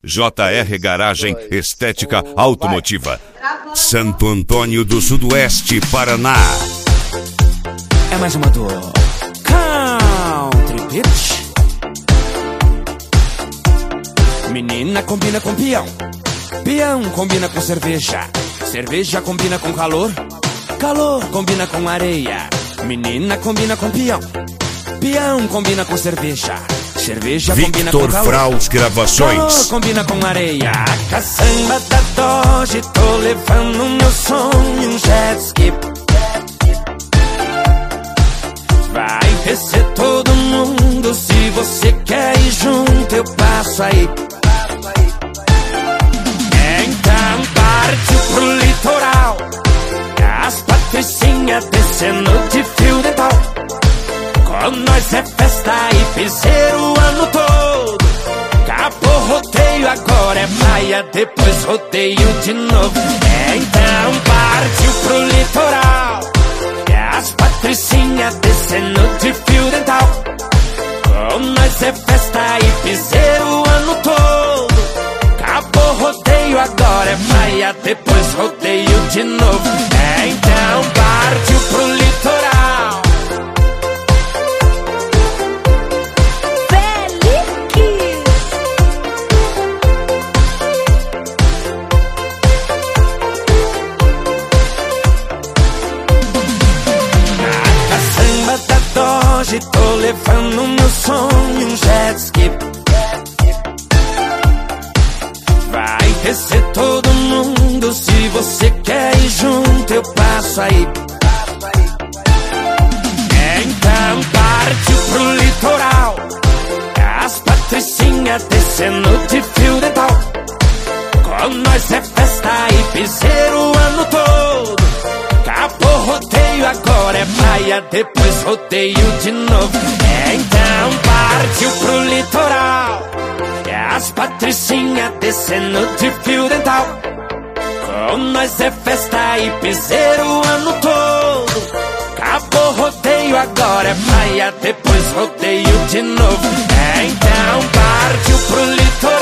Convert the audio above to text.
JR Garagem Estética Automotiva. Santo Antônio do Sudoeste, Paraná. É mais uma do Country Bitch. Menina combina com peão, peão combina com cerveja, cerveja combina com calor, calor combina com areia. Menina combina com peão, peão combina com cerveja, cerveja combina com calor. Victor Fraus Gravações. Calor combina com areia. A caçamba da Dodge, tô levando meu sonho, um jet ski. Vai descer todo mundo, se você quer ir junto, eu passo aí. Então partiu pro litoral, as patricinhas descendo de fio dental. Com nós é festa e piseiro o ano todo. Acabou rodeio, agora é praia, depois rodeio de novo. Então partiu pro litoral, as patricinhas descendo de fio dental. Com nós é festa e piseiro o ano todo. Acabou rodeio, agora é praia, depois rodeio de novo. Então partiu pro litoral. Hoje tô levando meu sonho, um jet ski. Vai descer todo mundo, se você quer ir junto, eu passo aí. Então partiu pro litoral, as patricinhas descendo de fio dental. Com nós é festa e piseiro o ano todo. Acabou rodeio, agora é praia, depois rodeio de novo. Então partiu pro litoral, as patricinhas descendo de fio dental. Com nós é festa e piseiro o ano todo. Acabou rodeio, agora é praia, depois rodeio de novo. Então partiu pro litoral.